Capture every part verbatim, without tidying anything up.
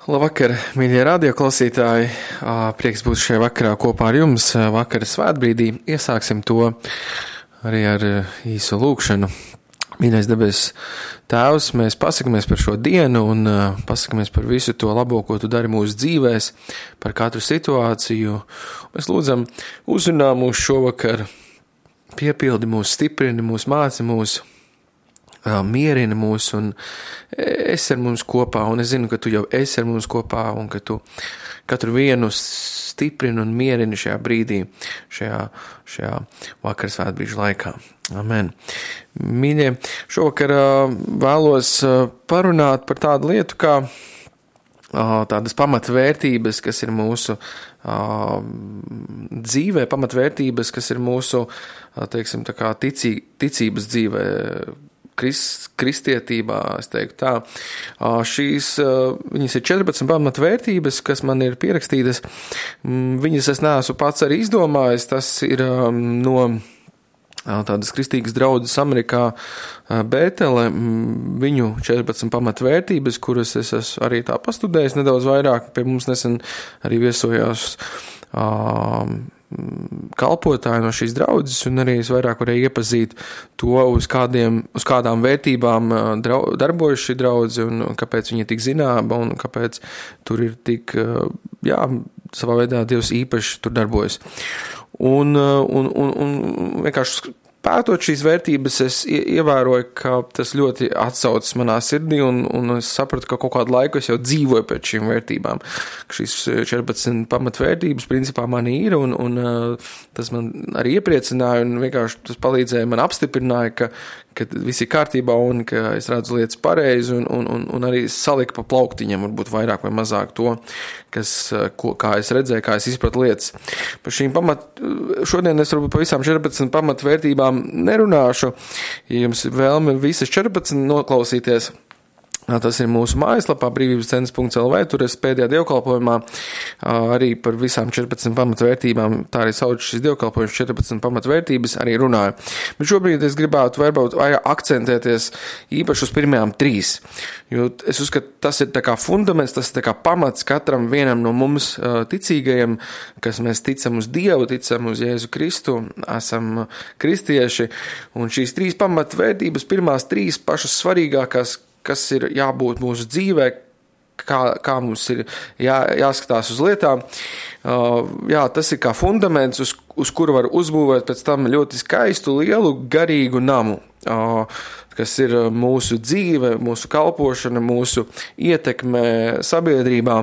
Labvakar, mīļie radioklausītāji! Prieks būt šajā vakarā kopā ar jums. Vakara svētbrīdī iesāksim to arī ar īsu lūkšanu. Mīļais debes Tēvs, mēs pasakamies par šo dienu un pasakamies par visu to labo, ko Tu dari mūsu dzīvēs, par katru situāciju. Mēs lūdzam, uzrunā mūs šovakar, piepildi mūs, stiprini mūs, māci mūs, mierina mūs un esi ar mums kopā, un es zinu, ka Tu jau esi ar mums kopā un ka Tu katru vienu stiprini un mierini šajā brīdī, šajā, šajā vakara svētbrīžu laikā. Amen. Mīļie, šovakar vēlos parunāt par tādu lietu, kā tādas pamatvērtības, kas ir mūsu dzīvē, pamatvērtības, kas ir mūsu, teiksim, tā kā ticī, ticības dzīvē, Krist, kristietībā, es teiktu tā. Šīs, viņas ir četrpadsmit pamatvērtības, kas man ir pierakstītas. Viņas es neesmu pats arī izdomājis, tas ir no tādas kristīgas draudzes Amerikā Bētele, viņu četrpadsmit pamatvērtības, kuras es esmu arī tā pastudējis nedaudz vairāk, pie mums nesen arī viesojās kalpotāji no šīs draudzes, un arī es vairāk varēju iepazīt to, uz, kādiem, uz kādām vērtībām darbojas šī draudze, un kāpēc viņa ir tik zināma, un kāpēc tur ir tik, jā, savā veidā Dievs īpaši tur darbojas. Un, un, un, un vienkārši pētot šīs vērtības, es ievēroju, ka tas ļoti atsaucas manā sirdī, un, un es sapratu, ka kaut kādu laiku es jau dzīvoju pēc šīm vērtībām. Šīs četrpadsmit pamatvērtības principā man ir, un, un tas man arī iepriecināja, un vienkārši tas palīdzēja man apstiprināja, ka, ka viss ir kārtībā, un ka es redzu lietas pareizi, un, un, un, un arī saliku pa plauktiņam, varbūt vairāk vai mazāk to, kas, ko, kā es redzēju, kā es izpratu lietas. Par šīm pamat, šodien es varbūt pa visām četrpadsmit pamatvērtībām nerunāšu, ja jums vēlme visas četrpadsmit noklausīties. Tas ir mūsu mājaslapā brīvības centrs punkts el vē, tur es pēdējā dievkalpojumā arī par visām četrpadsmit pamatvērtībām, tā arī sauc šis dievkalpojums četrpadsmit pamatvērtības, arī runāju. Bet šobrīd es gribētu varbūt vairāk akcentēties īpaši uz pirmajām trīs, jo es uzskatu, tas ir tā kā fundaments, tas ir tā kā pamats katram vienam no mums ticīgajiem, kas mēs ticam uz Dievu, ticam uz Jēzu Kristu, esam kristieši, un šīs trīs pamatvērtības, pirmās trīs pašas svarīgākās, kas ir jābūt mūsu dzīvē, kā, kā mums ir jā, jāskatās uz lietām. Uh, jā, tas ir kā fundaments, uz, uz kuru var uzbūvēt pēc tam ļoti skaistu, lielu, garīgu namu, uh, kas ir mūsu dzīve, mūsu kalpošana, mūsu ietekme sabiedrībā.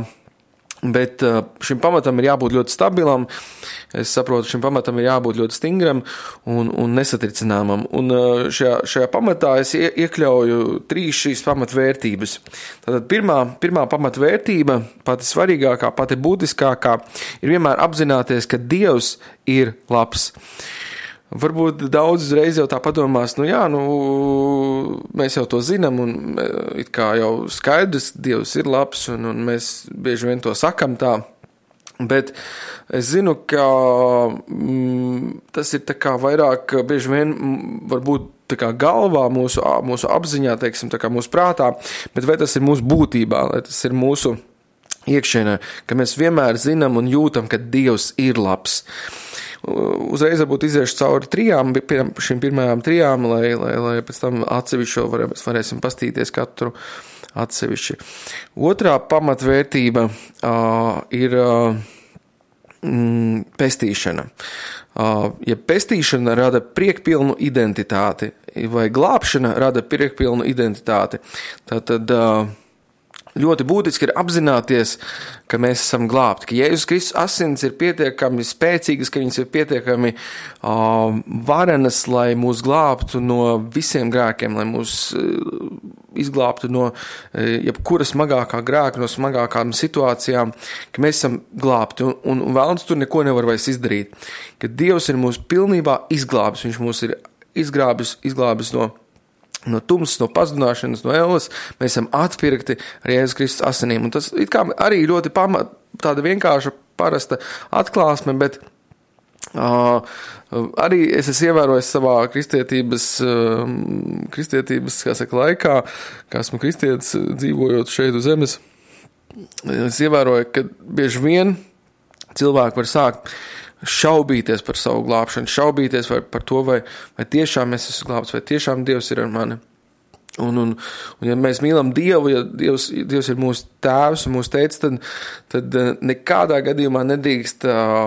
Bet šim pamatam ir jābūt ļoti stabilam, es saprotu, šim pamatam ir jābūt ļoti stingram un, un nesatricināmam. Un šajā, šajā pamatā es iekļauju trīs šīs pamatvērtības. Tātad pirmā, pirmā pamatvērtība, pati svarīgākā, pati būtiskākā, ir vienmēr apzināties, ka Dievs ir labs. Varbūt daudz reiz jau tā padomās, nu jā, nu, mēs jau to zinām, un it kā jau skaidrs, Dievs ir labs, un, un mēs bieži vien to sakam tā, bet es zinu, ka mm, tas ir tā kā vairāk bieži vien varbūt tā kā galvā, mūsu, mūsu apziņā, teiksim, tā kā mūsu prātā, bet vai tas ir mūsu būtībā, vai tas ir mūsu iekšienē, ka mēs vienmēr zinām un jūtam, ka Dievs ir labs. Uzreiz varbūt iziešu cauri trijām, šīm pirmajām trijām, lai, lai, lai pēc tam atsevišķo var, varēsim pastīties katru atsevišķi. Otrā pamatvērtība uh, ir uh, mm, pestīšana. Uh, ja pestīšana rada priekpilnu identitāti, vai glābšana rada priekpilnu identitāti, tad uh, ļoti būtiski ir apzināties, ka mēs esam glābti, ka Jēzus Kristus asins ir pietiekami spēcīgas, ka viņas ir pietiekami uh, varenas, lai mūs glābtu no visiem grēkiem, lai mūs uh, izglābtu no uh, jebkura smagākā grēka, no smagākām situācijām, ka mēs esam glābti, un, un, un vēlams tur neko nevar vairs izdarīt. Ka Dievs ir mūs pilnībā izglābis, viņš mūs ir izglābis, izglābis no no tumsas, no pazudināšanas, no ēles, mēs esam atpirkti ar Jēzus Kristus asinīm. Un tas it kā arī ļoti pamat, tāda vienkārša, parasta atklāsme, bet uh, arī es esmu ievērojis savā kristietības, uh, kristietības, kā saka, laikā, kā esmu kristietis dzīvojot šeit uz zemes, es ievēroju, ka bieži vien cilvēki var sākt šaubīties par savu glābšanu, šaubīties vai par to, vai, vai tiešām es esmu glābts, vai tiešām Dievs ir ar mani. Un, un, un ja mēs mīlam Dievu, ja Dievs, Dievs ir mūsu tēvs un mūsu teicis, tad, tad nekādā gadījumā nedrīkst,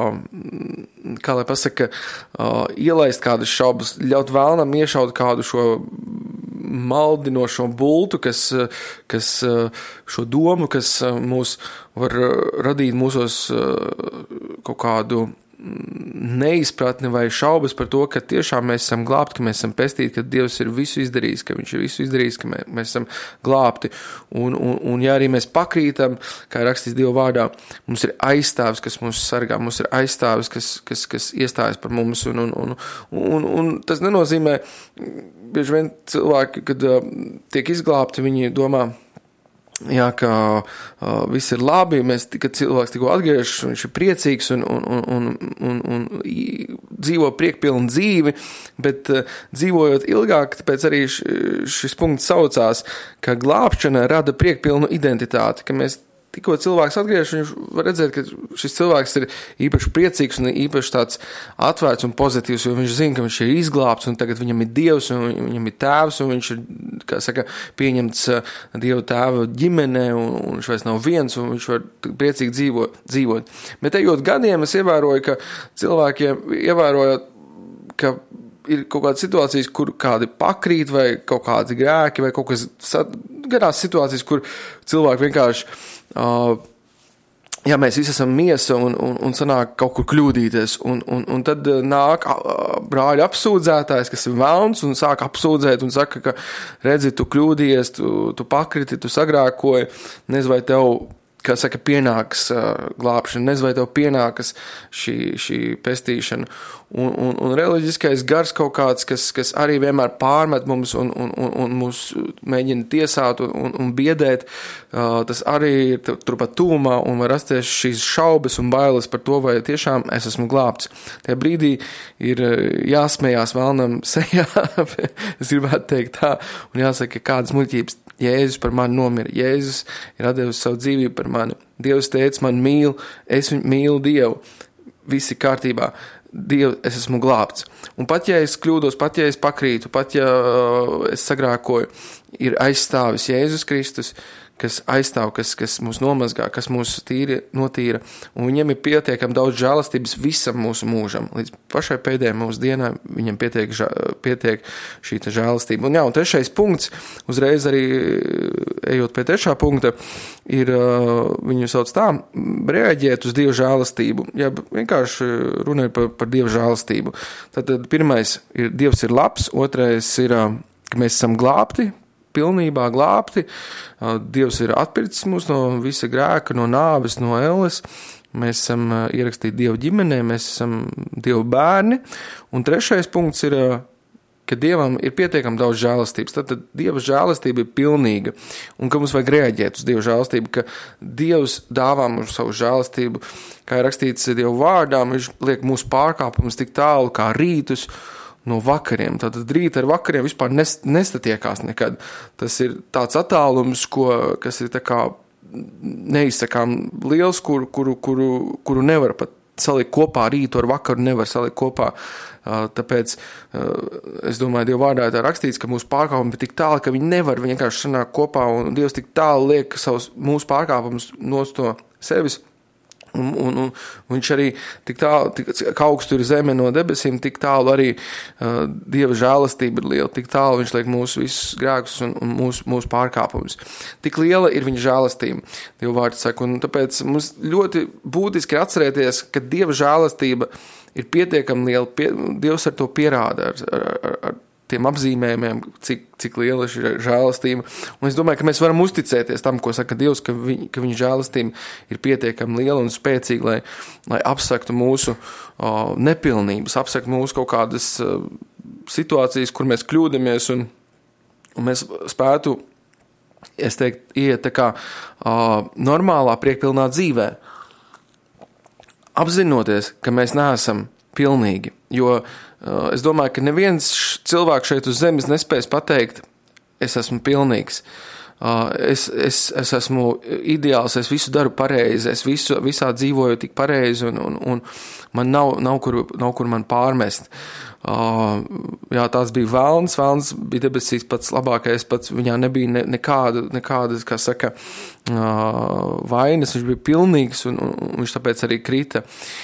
kā lai pasaka, ielaist kādas šaubas, ļaut vēlnam iešaut kādu šo maldinošo bultu, kas, kas šo domu, kas mūs var radīt mūsos kaut kādu neizpratni vai šaubas par to, ka tiešām mēs esam glābti, ka mēs esam pestīti, ka Dievs ir visu izdarījis, ka viņš ir visu izdarījis, ka mēs, mēs esam glābti. Un, un, un ja arī mēs pakrītam, kā ir rakstīts Dieva vārdā, mums ir aizstāvis, kas mūs sargā, mums ir aizstāvis, kas, kas, kas iestājas par mums. Un, un, un, un, un tas nenozīmē, bieži vien cilvēki, kad uh, tiek izglābti, viņi domā, jā, ka uh, viss ir labi, mēs, kad cilvēks tikko atgriežas, viņš ir priecīgs un, un, un, un, un, un dzīvo priekpilnu dzīvi, bet uh, dzīvojot ilgāk, tāpēc arī š, šis punkts saucās, ka glābšana rada priekpilnu identitāti, ka mēs tikko cilvēks atgriežas, viņš var redzēt, ka šis cilvēks ir īpaši priecīgs un īpaši tāds atvērts un pozitīvs, jo viņš zina, ka viņš ir izglābts un tagad viņam ir Dievs un viņam ir tēvs un viņš ir, kā saka, pieņemts Dieva tēva ģimenē un, un viņš vairs nav viens un viņš var priecīgi dzīvot. dzīvot. Bet ejot gadiem es ievēroju, ka cilvēkiem ievērojot, ka ir kaut kādas situācijas, kur kādi pakrīt vai kaut kādi grēki vai kaut kas garās situācijas, kur cilvēki vienkārši Uh, jā, mēs visi esam miesa un, un, un sanāk kaut kur kļūdīties, un, un, un tad nāk uh, brāļa apsūdzētājs, kas ir velns, un sāk apsūdzēt un saka, ka redzi, tu kļūdījies, tu, tu pakriti, tu sagrēkoji, nezinu, vai tev, kā saka, pienākas uh, glābšana, nezinu, vai tev pienākas šī, šī pestīšana. Un, un, un reliģiskais gars kaut kāds, kas, kas arī vienmēr pārmet mums un, un, un, un mūs mēģina tiesāt un, un, un biedēt, uh, tas arī ir turpat tūmā un var rasties šīs šaubas un bailes par to, vai tiešām es esmu glābts. Tajā brīdī ir jāsmējās vēlnam sejā, es gribētu teikt tā, un jāsaka, kādas muļķības Jēzus par mani nomira. Jēzus ir atdevis savu dzīvību par mani. Dievs teica, man mīl, es viņu mīlu Dievu. Visi kārtībā. Dievu, es esmu glābts. Un pat ja es kļūdos, pat ja es pakrītu, pat ja es sagrēkoju, ir aizstāvis Jēzus Kristus, kas aizstāv, kas, kas mūs nomazgā, kas mūs tīri, notīra, un viņam ir pietiekami daudz žēlastības visam mūsu mūžam. Līdz pašai pēdējai mūsu dienai viņam pietiek, žā, pietiek šī žēlastība. Un jā, un trešais punkts, uzreiz arī ejot pie trešā punkta, ir, viņu sauc tā, reaģēt uz Dieva žēlastību. Jā, vienkārši runāja par, par Dieva žēlastību. Tātad pirmais ir, Dievs ir labs, otrais ir, ka mēs esam glābti, pilnībā glābti. Dievs ir atpircis mūs no visa grēka, no nāves, no elles. Mēs esam ierakstīti Dieva ģimenē, mēs esam Dieva bērni. Un trešais punkts ir, ka Dievam ir pietiekami daudz žēlastības. Tad Dieva žēlastība ir pilnīga. Un ka mums vajag reaģēt uz Dieva žēlastību, ka Dievs dāvā mums savu žēlastību. Kā ir rakstīts Dieva vārdā, viņš liek mūsu pārkāpumus tik tālu kā rītus no vakariem. Tātad rīta ar vakariem vispār nestatiekās nekad. Tas ir tāds attālums, ko, kas ir tā kā neizsakām liels, kuru, kuru, kuru, kuru nevar pat salikt kopā, rītu ar vakaru nevar salikt kopā. Tāpēc es domāju, Dieva vārdā tā rakstīts, ka mūsu pārkāpumi ir tik tāli, ka viņi nevar vienkārši sanākt kopā, un Dievs tik tālu liek savus mūsu pārkāpumus nost no sevis. Un, un, un viņš arī tik tālu, tik, kā augstu ir zeme no debesīm, tik tālu arī uh, Dieva žēlastība ir liela, tik tālu viņš liek mūsu visus grēkus un, un mūsu, mūsu pārkāpumus. Tik liela ir viņa žēlastība, Dieva vārds saka, un tāpēc mums ļoti būtiski ir atcerēties, ka Dieva žēlastība ir pietiekami liela, pie, Dievs ar to pierāda, ar, ar, ar, ar tiem apzīmējumiem, cik, cik liela ir žēlastība. Un es domāju, ka mēs varam uzticēties tam, ko saka Dievs, ka, viņ, ka viņa žēlastība ir pietiekami liela un spēcīga, lai, lai apsaktu mūsu o, nepilnības, apsaktu mūsu kaut kādas o, situācijas, kur mēs kļūdamies un, un mēs spētu, es teiktu, iet tā kā o, normālā priekpilnā dzīvē. Apzinoties, ka mēs neesam pilnīgi, jo uh, es domāju, ka neviens cilvēks šeit uz zemes nespēs pateikt, es esmu pilnīgs. es, es, es esmu ideāls, es visu daru pareizi, es visu, visā dzīvoju tik pareizi, un, un, un man nav, nav, kur, nav kur man pārmest. Uh, jā, tās bija vēlns, vēlns bija debesīs pats labākais, pats viņā nebija ne, nekāda, nekāda, kā saka, uh, vainas, viņš bija pilnīgs, un, un, un viņš tāpēc arī krita.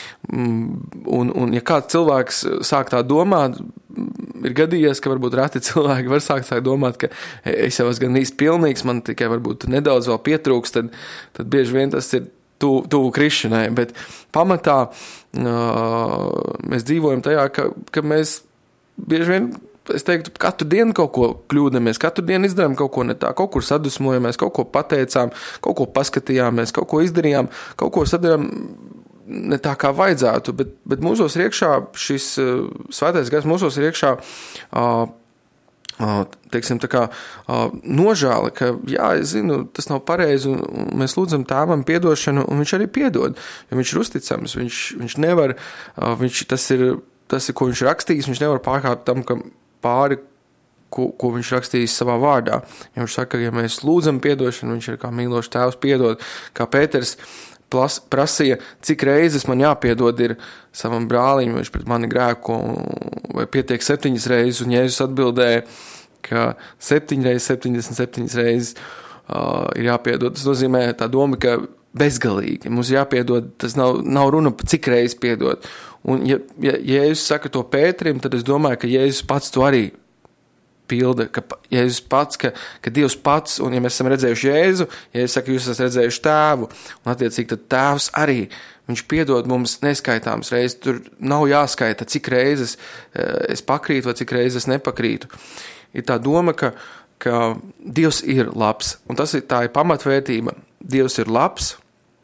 Un, un ja kāds cilvēks sāk tā domāt, ir gadījies, ka varbūt reti cilvēki var sākt tā domāt, ka es jau esmu gan īsti pilnīgs, man tikai varbūt nedaudz vēl pietrūks, tad, tad bieži vien tas ir tuvu, tuvu krišanai, bet pamatā uh, mēs dzīvojam tajā, ka, ka mēs bieži vien, es teiktu, katru dienu kaut ko kļūdamies, katru dienu izdarām kaut ko ne tā, kaut kur sadusmojamies, kaut ko pateicām, kaut ko paskatījāmies, kaut ko izdarījām, kaut ko sadarām ne tā kā vajadzētu, bet, bet mūsos iekšā šis uh, svētais gars, mūsos iekšā uh, uh, teiksim tā kā uh, nožēla, ka jā, es zinu, tas nav pareizi, un, un mēs lūdzam tēvam piedošanu, un viņš arī piedod, jo viņš ir uzticams, viņš, viņš nevar, uh, viņš, tas ir, tas ir, ko viņš rakstījis, viņš nevar pārkāpt tam, ka pāri, ko, ko viņš rakstījis savā vārdā. Ja viņš saka, ja mēs lūdzam piedošanu, viņš ir kā mīlošs tēvs piedod, kā Pēters plas, prasīja, cik reizes man jāpiedod ir savam brāliņam, viņš pret mani grēko, vai pietiek septiņas reizes, un Jēzus atbildēja, ka septiņas reizes, septiņdesmit septiņas reizes uh, ir jāpiedod. Tas nozīmē tā doma, ka bezgalīgi mums jāpiedod, tas nav, nav runa, cik reizes piedod. Un ja, ja Jēzus saka to Pēterim, tad es domāju, ka Jēzus pats to arī pilda, ka Jēzus pats, ka, ka Dievs pats, un ja mēs esam redzējuši Jēzu, Jēzus saka, jūs esat redzējuši tēvu, un attiecīgi tad tēvs arī, viņš piedod mums neskaitāms reizes, tur nav jāskaita, cik reizes es pakrītu vai cik reizes nepakrītu. Ir tā doma, ka, ka Dievs ir labs, un tas ir, tā ir pamatvērtība, Dievs ir labs,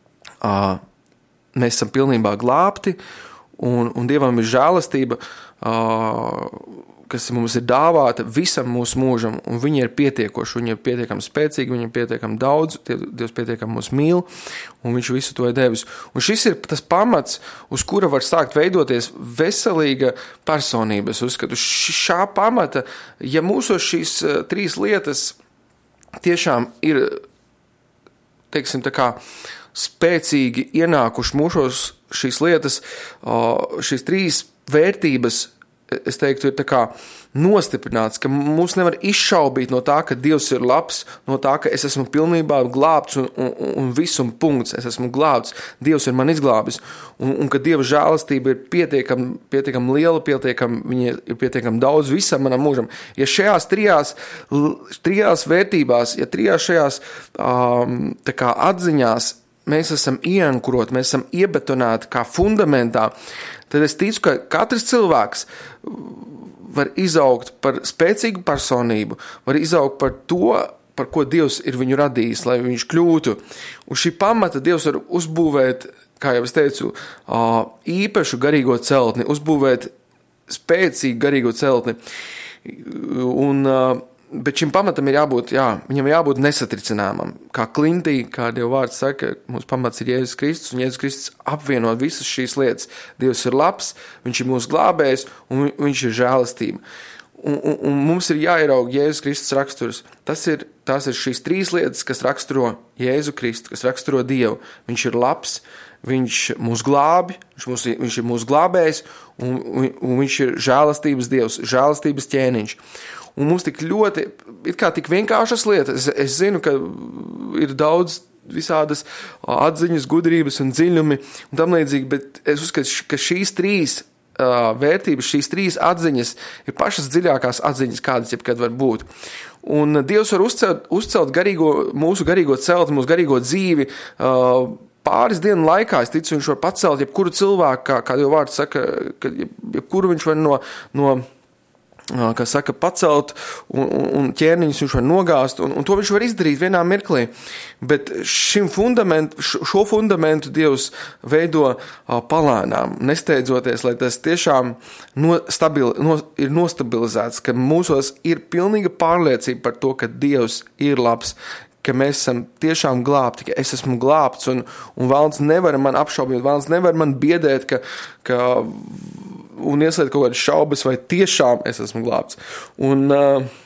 mēs esam pilnībā glābti, un, un Dievam ir žēlastība, kas mums ir dāvāta visam mūsu mūžam, un viņi ir pietiekoši, viņi ir pietiekami spēcīgi, viņi ir pietiekami daudz, Dievs pietiekami mūs mīl, un viņš visu to ir devis. Un šis ir tas pamats, uz kura var sākt veidoties veselīga personība. Es uzskatu, šā pamata, ja mūsos šīs trīs lietas tiešām ir, teiksim, tā kā spēcīgi ienākuši mūsos šīs lietas, šīs trīs vērtības, es teiktu, ir tā kā nostiprināts, ka mūs nevar izšaubīt no tā, ka Dievs ir labs, no tā, ka es esmu pilnībā glābts un, un, un visum punkts, es esmu glābts, Dievs ir man izglābis, un, un ka Dieva žēlastība ir pietiekam, pietiekam liela, pietiekam, viņa ir pietiekam daudz visam manam mūžam. Ja šajās trijās, trijās vērtībās, ja trijās šajās um, tā kā atziņās mēs esam ieankuroti, mēs esam iebetonēti kā fundamentā, tad es ticu, ka katrs cilvēks var izaugt par spēcīgu personību, var izaugt par to, par ko Dievs ir viņu radījis, lai viņš kļūtu. Un šī pamata Dievs var uzbūvēt, kā jau es teicu, īpašu garīgo celtni, uzbūvēt spēcīgu garīgo celtni. Un bet šim pamatam ir jābūt, jā, viņam ir jābūt nesatricināmam. Kā klintī, kā Dieva vārds saka, mūsu pamats ir Jēzus Kristus, un Jēzus Kristus apvieno visas šīs lietas. Dievs ir labs, viņš ir mūsu glābējs, un viņš ir žēlastība. Un, un, un mums ir jāieraug Jēzus Kristus raksturs. Tas ir, tās ir šīs trīs lietas, kas raksturo Jēzu Kristu, kas raksturo Dievu. Viņš ir labs, viņš mūs glābi, viņš, mūs, viņš ir mūsu glābējs, un, un, un viņš ir žēlastības Dievs, žēlastības ķēniņš. Un mums tik ļoti, it kā tik vienkāršas lietas, es, es zinu, ka ir daudz visādas atziņas, gudrības un dziļumi un tam līdzīgi, bet es uzskatu, ka šīs trīs uh, vērtības, šīs trīs atziņas ir pašas dziļākās atziņas, kādas jebkad var būt. Un Dievs var uzcelt, uzcelt garīgo, mūsu garīgo celti, mūsu garīgo dzīvi, uh, pāris dienu laikā, es ticu, viņš var pacelt jebkuru cilvēku, kā, kā Dieva vārds saka, ka jebkuru viņš var no, no kā saka, pacelt un, un ķērniņus viņš var nogāzt, un, un to viņš var izdarīt vienā mirklī. Bet šim fundamentu, šo fundamentu Dievs veido palēnām, nesteidzoties, lai tas tiešām no, stabil, no, ir nostabilizēts, ka mūsos ir pilnīga pārliecība par to, ka Dievs ir labs, ka mēs esam tiešām glābti, ka es esmu glābts, un, un vēlns nevar man apšaubīt, vēlns nevar man biedēt, ka, ka un ieslēt kaut kādas šaubas, vai tiešām es esmu glābts. Un, uh,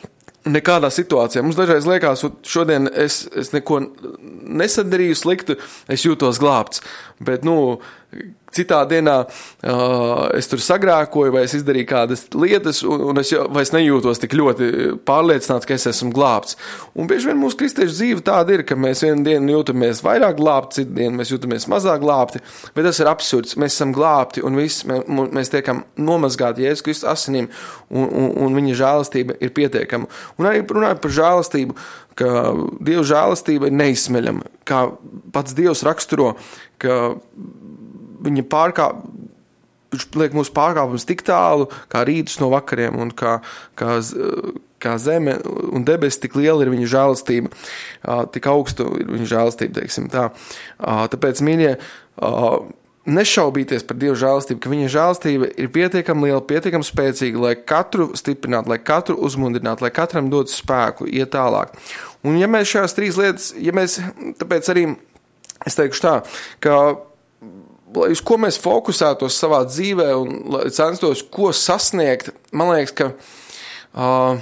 nekādā situācijā. Mums dažreiz liekas, šodien es, es neko nesadarīju sliktu, es jūtos glābts. Bet, nu, citā dienā uh, es tur sagrēkoju vai es izdarīju kādas lietas un, un es jau vairs nejūtos tik ļoti pārliecināts, ka es esmu glābts. Un bieži vien mūsu kristiešu dzīve tāda ir, ka mēs vienu dienu jūtamies vairāk glābti, citu dienu mēs jūtamies mazāk glābti, bet tas ir absurds. Mēs esam glābti un viss, mēs, mēs tiekam nomazgāti Jēzus Kristus asinīm un, un, un viņa žēlastība ir pietiekama. Un arī runājot par žēlastību, ka Dieva žēlastība ir neizsmeļama, kā pats Dievs raksturo, ka viņa pārkāp, viņš liek mūsu pārkāpumus tik tālu, kā rītus no vakariem, un kā, kā, kā zeme un debes tik liela ir viņa žēlastība, tik augstu ir viņa žēlastība, teiksim tā. Tāpēc, mīļie, nešaubīties par Dieva žēlastību, ka viņa žēlastība ir pietiekami liela, pietiekami spēcīga, lai katru stiprinātu, lai katru uzmundrinātu, lai katram dotu spēku, iet tālāk. Un ja mēs šajās trīs lietas, ja mēs, tāpēc arī es teikšu tā, ka lai uz ko mēs fokusētos savā dzīvē un lai censtos, ko sasniegt, man liekas, ka, uh,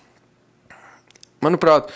manuprāt,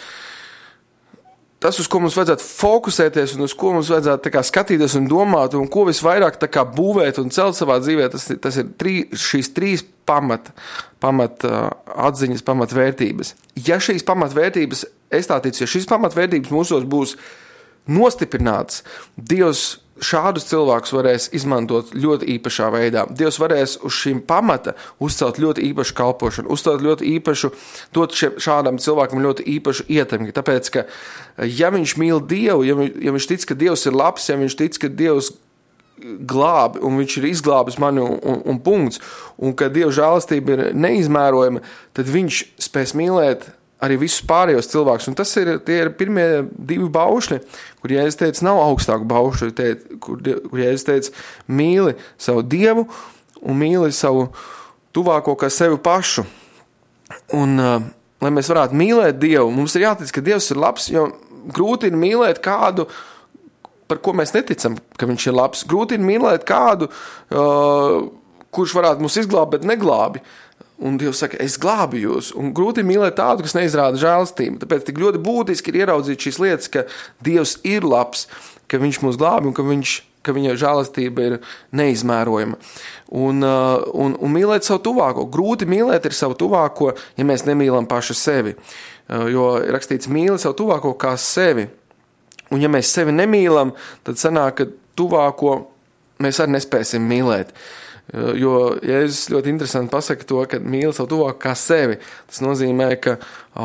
tas, uz ko mums vajadzētu fokusēties un uz ko mums vajadzētu tā kā skatīties un domāt un ko visvairāk tā kā būvēt un celt savā dzīvē, tas, tas ir trī, šīs trīs pamat, pamat uh, atziņas, pamat vērtības. Ja šīs pamat vērtības, es tā ticu, ja šīs pamat vērtības mūsos būs nostiprināts, Dievs šādus cilvēkus varēs izmantot ļoti īpašā veidā. Dievs varēs uz šīm pamata uzcelt ļoti īpašu kalpošanu, uzcelt ļoti īpašu, dot šādam cilvēkam ļoti īpašu ietekmi. Tāpēc, ka ja viņš mīl Dievu, ja, viņš, ja viņš tic, ka Dievs ir labs, ja viņš tic, ka Dievs glābi un viņš ir izglābis mani un, un, un punkts, un ka Dieva žēlastība ir neizmērojama, tad viņš spēs mīlēt arī visus pārējos cilvēkus. Un tas ir, tie ir pirmie divi baušļi, kur Jēzus teica, nav augstāku baušļu, kur, kur Jēzus teica, mīli savu Dievu un mīli savu tuvāko kā sevi pašu. Un, uh, lai mēs varētu mīlēt Dievu, mums ir jātic, ka Dievs ir labs, jo grūti ir mīlēt kādu, par ko mēs neticam, ka viņš ir labs. Grūti ir mīlēt kādu, uh, kurš varētu mūs izglābt, bet neglābi. Un Dievs saka, es glābu jūs, un grūti mīlēt tādu, kas neizrāda žēlastību. Tāpēc tik ļoti būtiski ir ieraudzīt šīs lietas, ka Dievs ir labs, ka viņš mūs glābi un ka, viņš, ka viņa žēlastība ir neizmērojama. Un, un, un mīlēt savu tuvāko. Grūti mīlēt ir savu tuvāko, ja mēs nemīlam paši sevi. Jo rakstīts mīli savu tuvāko kā sevi. Un ja mēs sevi nemīlam, tad sanāk, ka tuvāko mēs arī nespēsim mīlēt. Jo Jēzus ļoti interesanti pasaka to, ka mīli savu tuvāku kā sevi. Tas nozīmē, ka,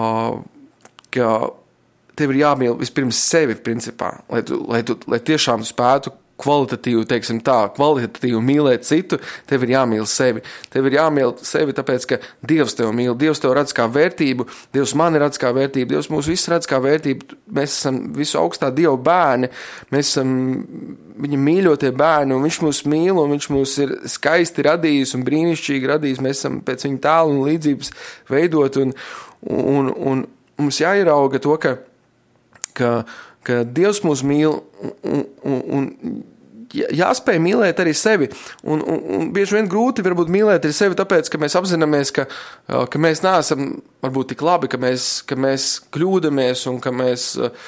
ka tev ir jāmīl vispirms sevi principā, lai, tu, lai, tu, lai tiešām spētu kvalitatīvi, teiksim tā, kvalitatīvi mīlēt citu, tev ir jāmīl sevi. Tev ir jāmīl sevi, tāpēc, ka Dievs tev mīl, Dievs tev redz kā vērtību, Dievs mani redz kā vērtību, Dievs mūs visus redz kā vērtību, mēs esam visu augstā Dieva bērni, mēs esam viņa mīļotie bērni, un viņš mūs mīl, un viņš mūs ir skaisti radījis un brīnišķīgi radījis, mēs esam pēc viņa tēla un līdzības veidot, un, un, un mums jāierauga to, ka, ka ka Dievs mūs mīl un, un, un jāspēj mīlēt arī sevi. Un, un, un bieži vien grūti varbūt mīlēt arī sevi, tāpēc, ka mēs apzināmies, ka, ka mēs neesam varbūt tik labi, ka mēs, ka mēs kļūdamies un ka mēs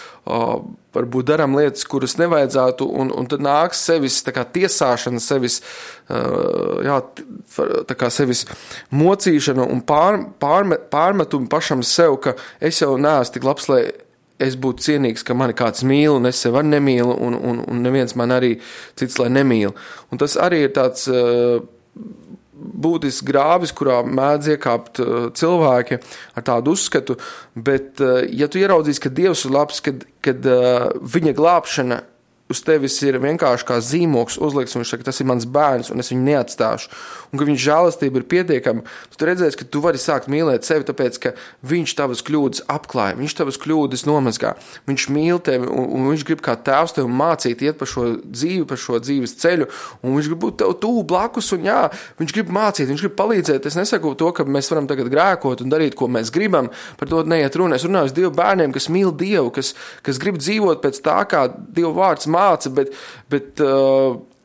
varbūt darām lietas, kuras nevajadzētu, un, un tad nāks sevis tā kā tiesāšana, sevis, jā, tā kā sevis mocīšana un pār, pārme, pārmetumi pašam sev, ka es jau neesmu tik labs, lai es būtu cienīgs, ka mani kāds mīl, un es sev arī nemīlu, un, un, un neviens man arī cits, lai nemīl. Un tas arī ir tāds uh, būtisks grāvis, kurā mēdz iekāpt uh, cilvēki ar tādu uzskatu, bet uh, ja tu ieraudzīsi, ka Dievs ir labs, kad, kad uh, viņa glābšana uz tevis ir vienkārši kā zīmoks uzliks, un viņš saka, tas ir mans bērns, un es viņu neatstāšu, un ka viņa žēlastība ir pietiekama, tu redzēsi, ka tu vari sākt mīlēt sevi, tāpēc, ka viņš tavas kļūdas apklāja, viņš tavas kļūdas nomazgā, viņš mīl tevi, un, un viņš grib kā tēvs tevi mācīt, iet pa šo dzīvi, pa šo dzīves ceļu, un viņš grib būt tev tū blakus, un jā, viņš grib mācīt, viņš grib palīdzēt. Es nesaku to, ka mēs varam tagad grēkot un darīt, ko mēs gribam, par to neiet runa. Es runāju uz Dievu bērniem, kas mīl Dievu, kas, kas grib dzīvot pēc tā, kā Dieva vārds māca, bet, bet uh,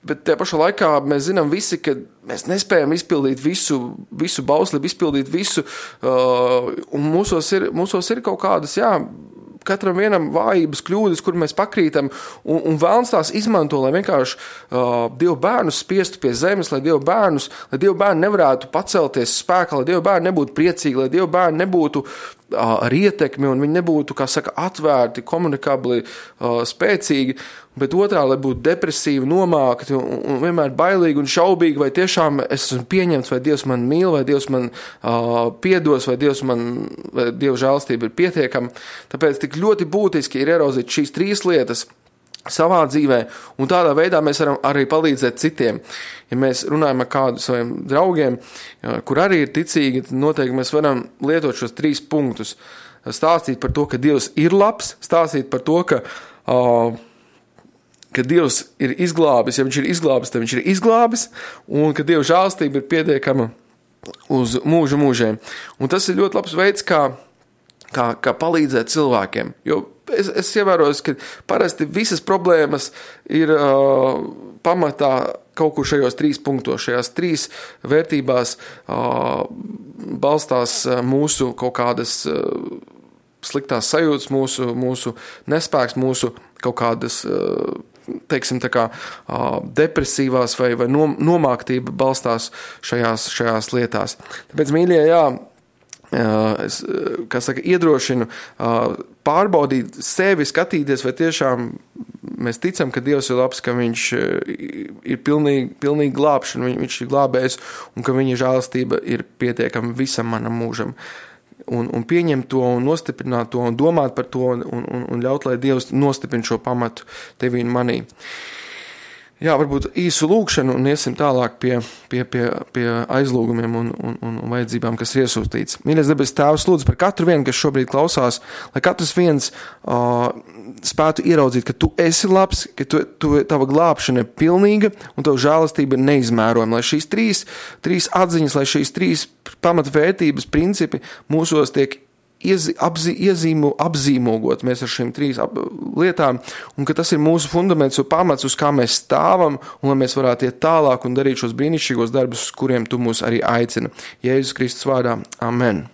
bet tajā pašā laikā mēs zinām visi, ka mēs nespējam izpildīt visu, visu bauslību, izpildīt visu, uh, un mūsos ir, mūsos ir kaut kādas, jā, katram vienam vājības kļūdas, kur mēs pakrītam, un, un vēlns tās izmanto, lai vienkārši uh, Dievu bērnus spiestu pie zemes, lai Dievu bērnus, lai Dievu bērni nevarētu pacelties spēkā, lai Dievu bērni nebūtu priecīgi, lai Dievu bērni nebūtu uh, ar ietekmi, un viņi nebūtu, kā saka, atvērti, komunikabli, uh, spēcīgi, bet otrā, lai būtu depresīvi, nomākti un, un vienmēr bailīgi un šaubīgi, vai tiešām es esmu pieņemts, vai Dievs man mīl, vai Dievs man uh, piedos, vai Dievs man, vai Dieva žēlstība ir pietiekama. Tāpēc tik ļoti būtiski ir ieraudzīt šīs trīs lietas savā dzīvē, un tādā veidā mēs varam arī palīdzēt citiem. Ja mēs runājam ar kādu saviem draugiem, kur arī ir ticīgi, tad noteikti mēs varam lietot šos trīs punktus. Stāstīt par to, ka Dievs ir labs, stāstīt par to, ka uh, ka Dievs ir izglābis, ja viņš ir izglābis, tad viņš ir izglābis, un ka Dieva žēlstība ir pietiekama uz mūžu mūžiem. Un tas ir ļoti labs veids, kā, kā, kā palīdzēt cilvēkiem. Jo es, es ievēroju, ka parasti visas problēmas ir uh, pamatā kaut kur šajos trīs punktos, šajās trīs vērtībās uh, balstās mūsu kaut kādas uh, sliktās sajūtas, mūsu, mūsu nespēks, mūsu kaut kādas uh, teiksim, tā kā depresīvās vai, vai nomāktība balstās šajās, šajās lietās. Tāpēc, mīļie, jā, es, kā saka, iedrošinu pārbaudīt sevi, skatīties, vai tiešām mēs ticam, ka Dievs ir labs, ka viņš ir pilnīgi, pilnīgi glābš, un viņš ir glābējs, un ka viņa žēlastība ir pietiekama visam manam mūžam. Un, un pieņemt to, un nostiprināt to, un domāt par to, un, un, un ļaut, lai Dievs nostiprina šo pamatu tevī un manī. Jā, varbūt īsu lūkšanu, un iesim tālāk pie, pie, pie, pie aizlūgumiem un, un, un vajadzībām, kas ir iesūtīts. Mīļais debes Tēvs, lūdzu par katru vienu, kas šobrīd klausās, lai katrs viens uh, spētu ieraudzīt, ka tu esi labs, ka tu, tu, tava glābšana ir pilnīga, un tava žēlastība ir neizmērojama. Lai šīs trīs, trīs atziņas, lai šīs trīs pamatvērtības principi mūsos tiek Iezi, apzi, iezīmu, apzīmogot mēs ar šīm trīs ap, lietām, un ka tas ir mūsu fundaments un pamats, uz kā mēs stāvam, un lai mēs varētu iet tālāk un darīt šos brīnišķīgos darbus, uz kuriem tu mūs arī aicina. Jēzus Kristus vārdā. Amen.